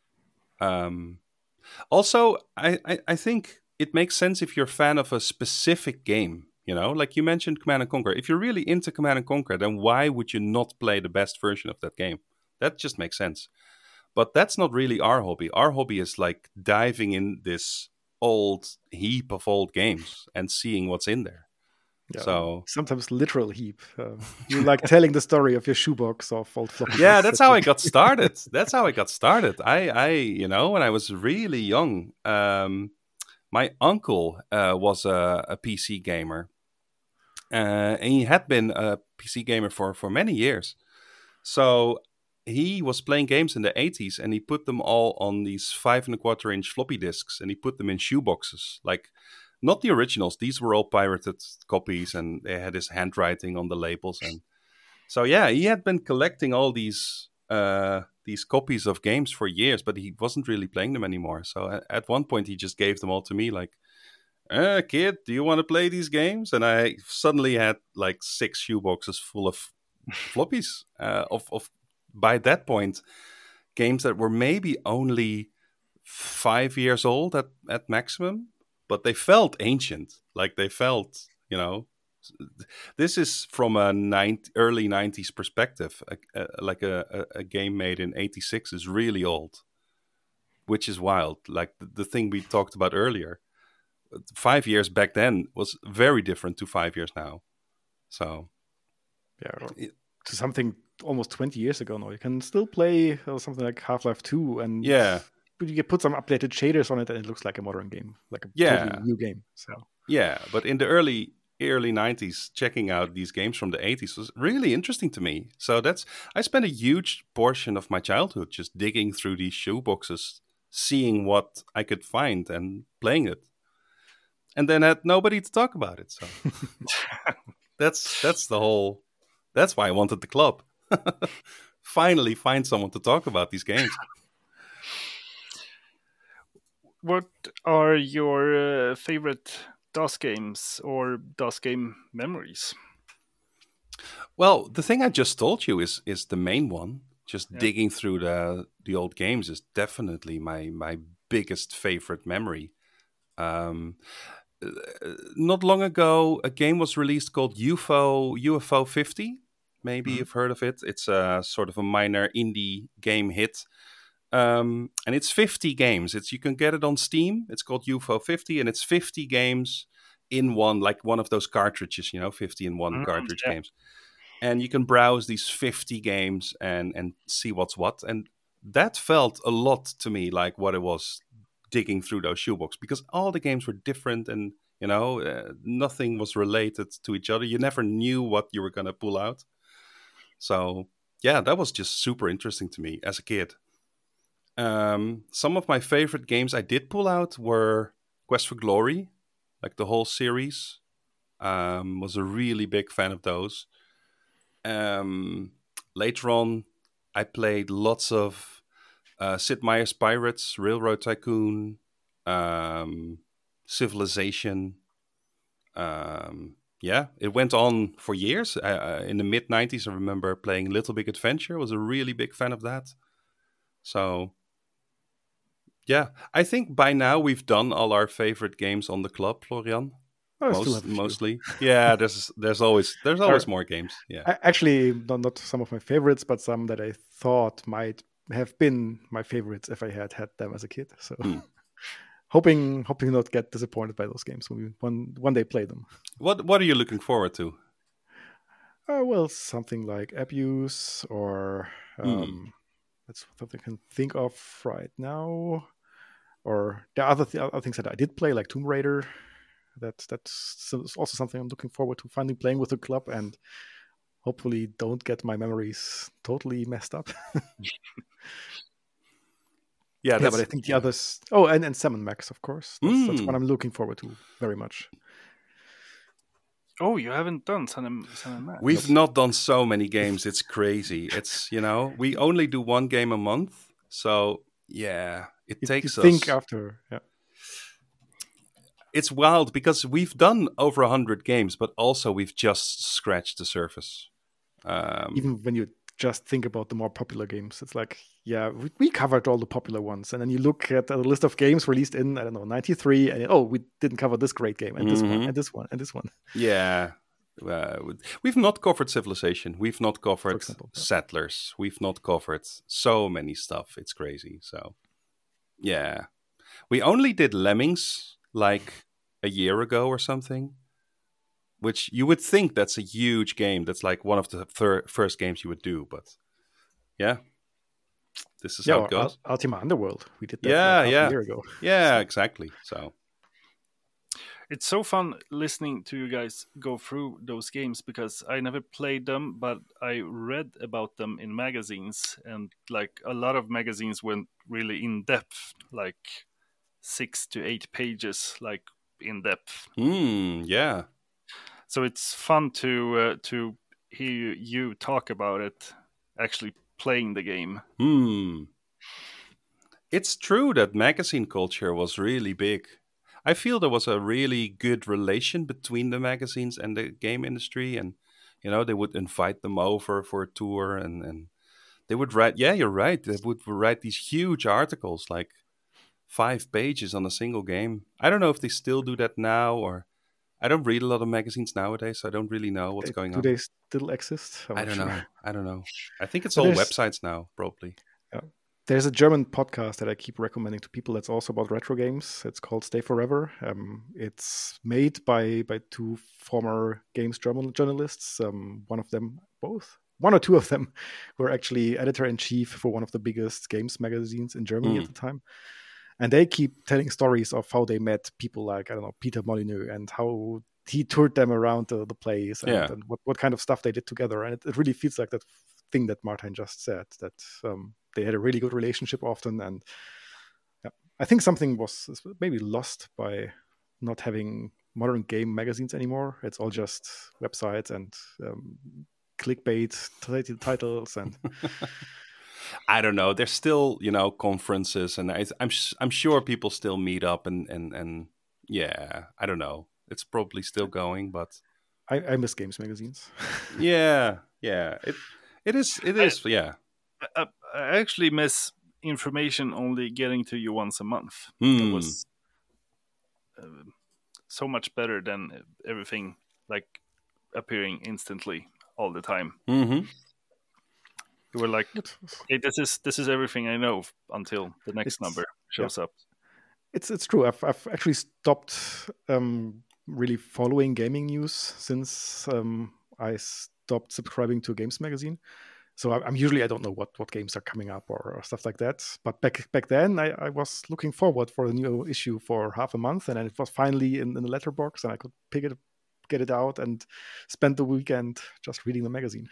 Speaker 2: Also, I think it makes sense if you're a fan of a specific game. You know, like you mentioned Command and Conquer. If you're really into Command and Conquer, then why would you not play the best version of that game? That just makes sense. But that's not really our hobby. Our hobby is like diving in this old heap of old games and seeing what's in there.
Speaker 3: Yeah,
Speaker 2: so
Speaker 3: sometimes literal heap. You like telling the story of your shoebox of old floppy.
Speaker 2: Yeah, that's how I got started. I you know, when I was really young, my uncle was a PC gamer. And he had been a PC gamer for many years. So he was playing games in the 80s and he put them all on these 5.25-inch floppy disks and he put them in shoeboxes. Like, not the originals. These were all pirated copies and they had his handwriting on the labels. And so, yeah, he had been collecting all these copies of games for years, but he wasn't really playing them anymore. So at one point he just gave them all to me, like, kid, do you want to play these games? And I suddenly had like 6 shoeboxes full of floppies of by that point, games that were maybe only 5 years old at maximum, but they felt ancient. Like they felt, you know, this is from a early 90s perspective. Like a game made in 86 is really old, which is wild. Like the thing we talked about earlier. 5 years back then was very different to 5 years now. So,
Speaker 3: yeah, to something almost 20 years ago now, you can still play something like Half-Life 2, and
Speaker 2: yeah,
Speaker 3: you can put some updated shaders on it, and it looks like a modern game, like a totally new game. So
Speaker 2: yeah, but in the early early 90s checking out these games from the 80s was really interesting to me. So I spent a huge portion of my childhood just digging through these shoeboxes, seeing what I could find and playing it. And then had nobody to talk about it. So that's why I wanted the club. Finally find someone to talk about these games.
Speaker 1: What are your favorite DOS games or DOS game memories?
Speaker 2: Well, the thing I just told you is the main one. Just digging through the old games is definitely my biggest favorite memory. Not long ago, a game was released called UFO 50. Maybe you've heard of it. It's a sort of a minor indie game hit. And it's 50 games. You can get it on Steam. It's called UFO 50, and it's 50 games in one, like one of those cartridges, 50 in one cartridge games. And you can browse these 50 games and see what's what. And that felt a lot to me like what it was digging through those shoebox, because all the games were different and, nothing was related to each other. You never knew what you were going to pull out. So, yeah, that was just super interesting to me as a kid. Some of my favorite games I did pull out were Quest for Glory, like the whole series. Was a really big fan of those. Later on, I played lots of Sid Meier's Pirates, Railroad Tycoon, Civilization. It went on for years. In the mid-90s, I remember playing Little Big Adventure. I was a really big fan of that. So, yeah, I think by now we've done all our favorite games on the club, Florian. Mostly. Yeah, there's always more games. Yeah.
Speaker 3: Actually, not some of my favorites, but some that I thought might have been my favorites if I had them as a kid. So hoping not get disappointed by those games when we one day play them.
Speaker 2: What are you looking forward to?
Speaker 3: Well, something like Abuse, or that's something I can think of right now. Or there are other things that I did play, like Tomb Raider. That's also something I'm looking forward to finally playing with the club, and hopefully don't get my memories totally messed up. But I think the others. Oh, and Sam & Max, of course. That's what I'm looking forward to very much.
Speaker 1: Oh, you haven't done Sam & Max?
Speaker 2: We've not done so many games. It's crazy. It's we only do one game a month, so yeah, it takes us.
Speaker 3: Think after, yeah.
Speaker 2: It's wild because we've done over 100 games, but also we've just scratched the surface.
Speaker 3: Even when you just think about the more popular games, it's like, yeah, we covered all the popular ones. And then you look at a list of games released in, 93, and we didn't cover this great game, and this one, and this one, and this one.
Speaker 2: Yeah. We've not covered Civilization. We've not covered Settlers. We've not covered so many stuff. It's crazy. So, yeah. We only did Lemmings like a year ago or something, which you would think that's a huge game. That's like one of the first games you would do, but yeah, this is how it goes.
Speaker 3: Ultima Underworld, we did that a year ago.
Speaker 2: Yeah, exactly. So
Speaker 1: it's so fun listening to you guys go through those games, because I never played them, but I read about them in magazines, and like a lot of magazines went really in depth, like 6 to 8 pages, like in depth.
Speaker 2: Yeah.
Speaker 1: So it's fun to hear you talk about it, actually playing the game.
Speaker 2: It's true that magazine culture was really big. I feel there was a really good relation between the magazines and the game industry, and they would invite them over for a tour, and they would write. Yeah, you're right. They would write these huge articles, like 5 pages on a single game. I don't know if they still do that now, or I don't read a lot of magazines nowadays, so I don't really know what's going on.
Speaker 3: Do they still exist?
Speaker 2: I don't know. I think it's all websites now, probably.
Speaker 3: Yeah. There's a German podcast that I keep recommending to people that's also about retro games. It's called Stay Forever. It's made by 2 former games journalists. One or two of them were actually editor-in-chief for one of the biggest games magazines in Germany at the time. And they keep telling stories of how they met people like, Peter Molyneux, and how he toured them around the place and,
Speaker 2: Yeah.
Speaker 3: and what kind of stuff they did together. And it really feels like that thing that Martin just said, that they had a really good relationship often. And yeah, I think something was maybe lost by not having modern game magazines anymore. It's all just websites and clickbait titles and
Speaker 2: I don't know. There's still, conferences, and I'm sure people still meet up and yeah, I don't know. It's probably still going, but
Speaker 3: I miss games magazines.
Speaker 2: yeah. It is, yeah.
Speaker 1: I actually miss information only getting to you once a month. It was so much better than everything like appearing instantly all the time.
Speaker 2: Mm-hmm.
Speaker 1: You were like, okay, this is everything I know until the next number shows up.
Speaker 3: It's true. I've actually stopped really following gaming news since I stopped subscribing to a games magazine. So I'm usually, I don't know what games are coming up or stuff like that. But back then, I was looking forward for a new issue for half a month, and then it was finally in the letterbox, and I could get it out, and spend the weekend just reading the magazine.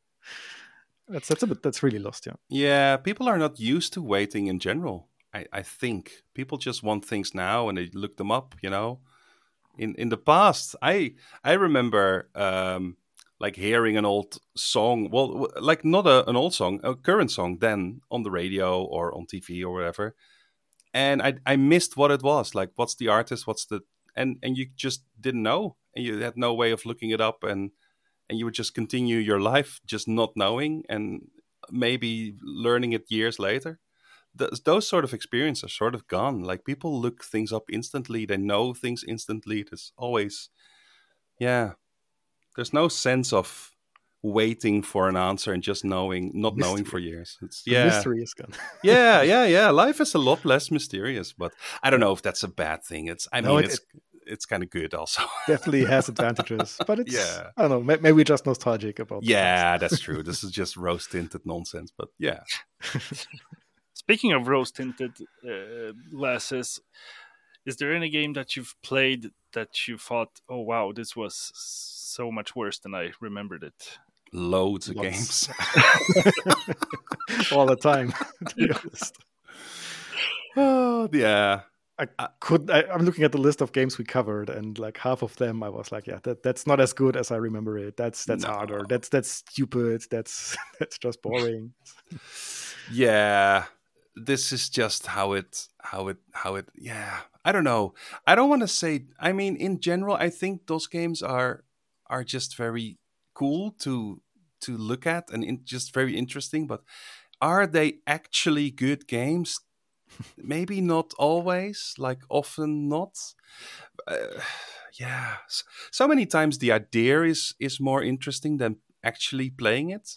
Speaker 3: That's really lost, yeah.
Speaker 2: Yeah, people are not used to waiting in general. I think people just want things now and they look them up. In the past, I remember like hearing an old song. Well, like not an old song, a current song, then on the radio or on TV or whatever, and I missed what it was. Like, what's the artist? What's the and you just didn't know, and you had no way of looking it up, and you would just continue your life just not knowing, and maybe learning it years later. Those sort of experiences are sort of gone. Like, people look things up instantly, they know things instantly. There's always, yeah, there's no sense of waiting for an answer and just not knowing for years. It's
Speaker 3: The mystery is gone.
Speaker 2: yeah. Life is a lot less mysterious, but I don't know if that's a bad thing. It's kind of good also.
Speaker 3: Definitely has advantages, but it's,
Speaker 2: Yeah.
Speaker 3: I don't know, maybe we're just nostalgic about
Speaker 2: Yeah, that's true. This is just rose tinted nonsense, but yeah.
Speaker 1: Speaking of rose tinted glasses, is there any game that you've played that you thought, oh wow, this was so much worse than I remembered it?
Speaker 2: Loads of
Speaker 3: Lots.
Speaker 2: games.
Speaker 3: all the time, to be honest.
Speaker 2: Oh, yeah.
Speaker 3: I'm looking at the list of games we covered, and like half of them I was like, yeah, that's not as good as I remember it. That's harder. That's stupid. That's just boring.
Speaker 2: Yeah. This is just how it yeah. I don't know. I don't want to say, I mean, in general, I think those games are just very cool to look at and just very interesting, but are they actually good games? Maybe not always, like often not. Yeah, so many times the idea is more interesting than actually playing it.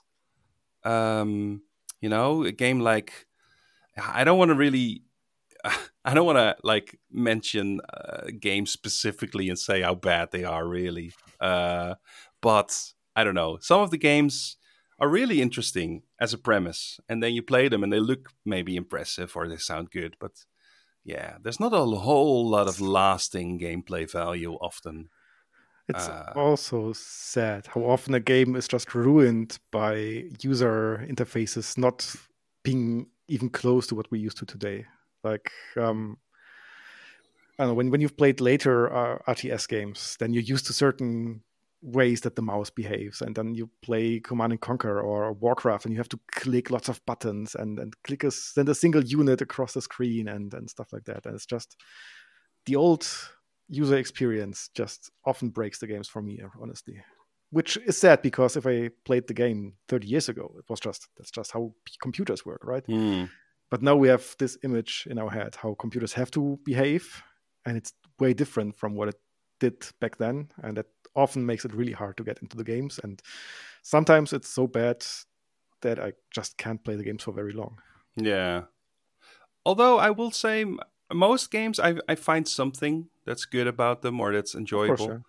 Speaker 2: A game like, I don't want to really, I don't want to like mention games specifically and say how bad they are really. But I don't know. Some of the games are really interesting as a premise, and then you play them and they look maybe impressive or they sound good, but yeah, there's not a whole lot of lasting gameplay value often.
Speaker 3: It's also sad how often a game is just ruined by user interfaces not being even close to what we're used to today. Like, I don't know, when you've played later RTS games, then you're used to certain ways that the mouse behaves, and then you play Command and Conquer or Warcraft, and you have to click lots of buttons and send a single unit across the screen and stuff like that. And it's just the old user experience just often breaks the games for me, honestly. Which is sad, because if I played the game 30 years ago, that's just how computers work, right? But now we have this image in our head how computers have to behave, and it's way different from what it did back then, and that often makes it really hard to get into the games. And sometimes it's so bad that I just can't play the games for very long.
Speaker 2: Yeah. Although I will say most games I find something that's good about them or that's enjoyable.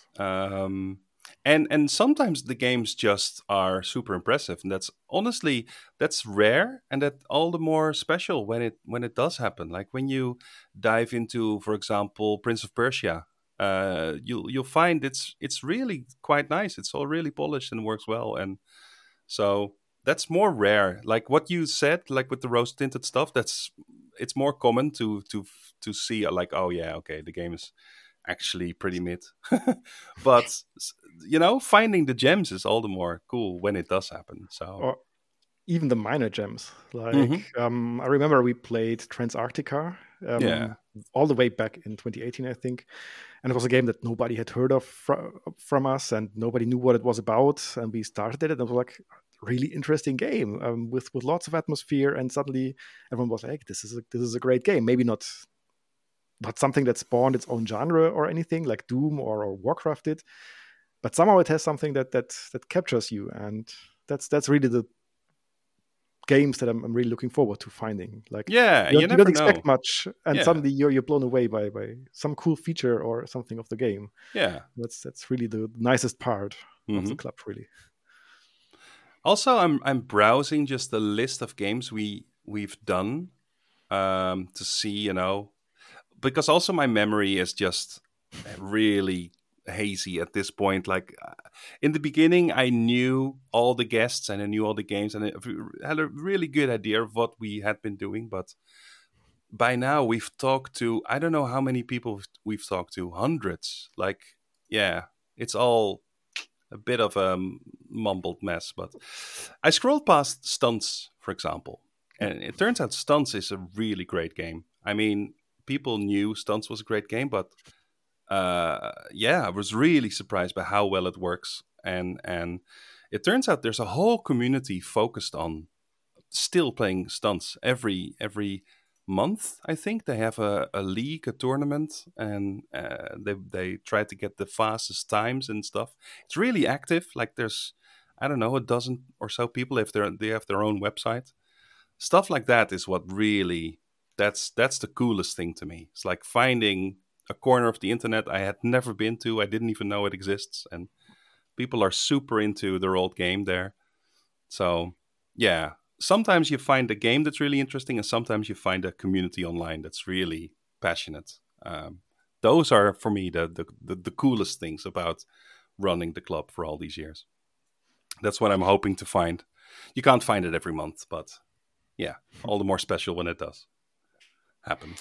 Speaker 2: And sometimes the games just are super impressive, and that's rare, and that all the more special when it does happen. Like when you dive into, for example, Prince of Persia, you'll find it's really quite nice. It's all really polished and works well, and so that's more rare. Like what you said, like with the rose tinted stuff, it's more common to see like, oh yeah, okay, the game is actually pretty mid. But finding the gems is all the more cool when it does happen. So
Speaker 3: Or even the minor gems. Like
Speaker 2: Mhm.
Speaker 3: I remember we played Transarctica
Speaker 2: Yeah.
Speaker 3: all the way back in 2018, I think. And it was a game that nobody had heard of from us, and nobody knew what it was about. And we started it, and it was like a really interesting game with lots of atmosphere. And suddenly everyone was like, "This is a great game." Maybe not something that spawned its own genre or anything like Doom or Warcraft did, but somehow it has something that captures you, and that's really the games that I'm really looking forward to finding. Like,
Speaker 2: Yeah,
Speaker 3: you
Speaker 2: you
Speaker 3: don't
Speaker 2: never
Speaker 3: expect
Speaker 2: know.
Speaker 3: much, and
Speaker 2: Yeah.
Speaker 3: suddenly you're blown away by some cool feature or something of the game.
Speaker 2: Yeah.
Speaker 3: That's really the nicest part of the
Speaker 2: Mhm.
Speaker 3: club, really.
Speaker 2: Also, I'm browsing just the list of games we've done to see, because also my memory is just really hazy at this point. Like in the beginning, I knew all the guests and I knew all the games, and I had a really good idea of what we had been doing. But by now, we've talked to, I don't know how many people we've talked to, hundreds. Like, yeah, it's all a bit of a mumbled mess. But I scrolled past Stunts, for example, and it turns out Stunts is a really great game. I mean, people knew Stunts was a great game, but I was really surprised by how well it works. And it turns out there's a whole community focused on still playing Stunts every month. I think they have a league, a tournament, and they try to get the fastest times and stuff. It's really active. Like there's, I don't know, a dozen or so people. If they have their own website, stuff like that is what really that's the coolest thing to me. It's like finding a corner of the internet I had never been to. I didn't even know it exists, and people are super into their old game there. So yeah, sometimes you find a game that's really interesting, and sometimes you find a community online that's really passionate. Those are for me the coolest things about running the club for all these years. That's what I'm hoping to find. You can't find it every month, but yeah, all the more special when it does happen.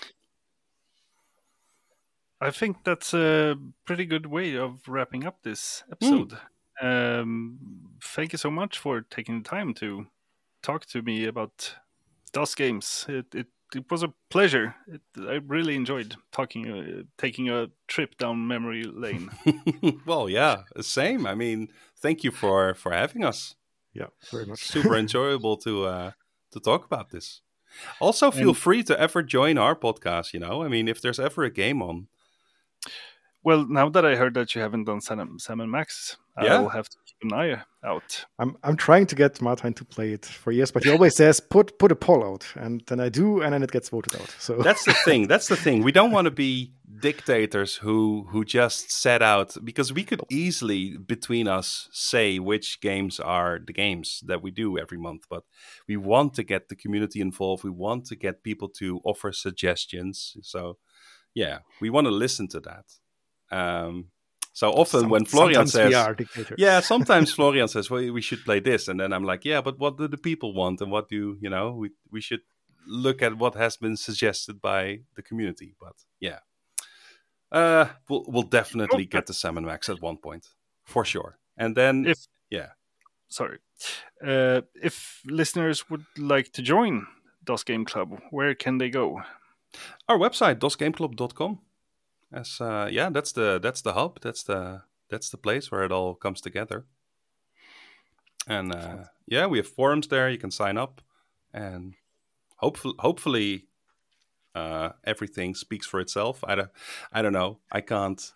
Speaker 1: I think that's a pretty good way of wrapping up this episode. Thank you so much for taking the time to talk to me about DOS games. It was a pleasure. I really enjoyed taking a trip down memory lane.
Speaker 2: Well, yeah, same. I mean, thank you for having us.
Speaker 3: Yeah, very much.
Speaker 2: Super enjoyable to talk about this. Also, feel
Speaker 1: And-
Speaker 2: free to ever join our podcast. I mean, if there's ever a game on,
Speaker 1: Well, now that I heard that you haven't done Sam and Max,
Speaker 2: Yeah.
Speaker 1: I'll have to keep an eye out.
Speaker 3: I'm trying to get Martin to play it for years, but he always says put a poll out, and then I do, and then it gets voted out. So
Speaker 2: that's the thing. That's the thing. We don't want to be dictators who just set out, because we could easily between us say which games are the games that we do every month, but we want to get the community involved. We want to get people to offer suggestions. So yeah, we want to listen to that. So often when Florian
Speaker 3: sometimes
Speaker 2: says,
Speaker 3: we are dictators.
Speaker 2: yeah, sometimes Florian says, well, we should play this. And then I'm like, yeah, but what do the people want? And what do, we should look at what has been suggested by the community. But yeah, we'll definitely get to Sam and Max at one point, for sure. And then,
Speaker 1: if listeners would like to join DOS Game Club, where can they go?
Speaker 2: Our website, dosgameclub.com. That's the hub. That's the place where it all comes together. And we have forums there. You can sign up, and hopefully everything speaks for itself. I don't know. I can't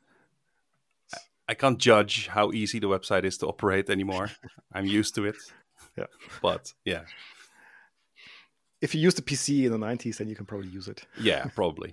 Speaker 2: judge how easy the website is to operate anymore. I'm used to it.
Speaker 3: Yeah.
Speaker 2: But yeah.
Speaker 3: If you used the PC in the 90s, then you can probably use it.
Speaker 2: Yeah, probably.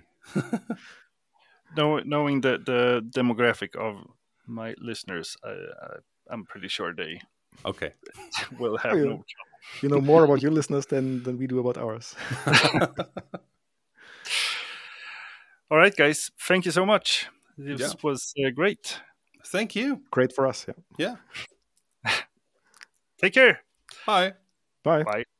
Speaker 1: Knowing the demographic of my listeners, I'm pretty sure they will have no trouble.
Speaker 3: You know more about your listeners than we do about ours.
Speaker 1: All right, guys. Thank you so much. This was great.
Speaker 2: Thank you.
Speaker 3: Great for us. Yeah.
Speaker 2: Yeah.
Speaker 1: Take care.
Speaker 2: Bye.
Speaker 3: Bye.
Speaker 1: Bye.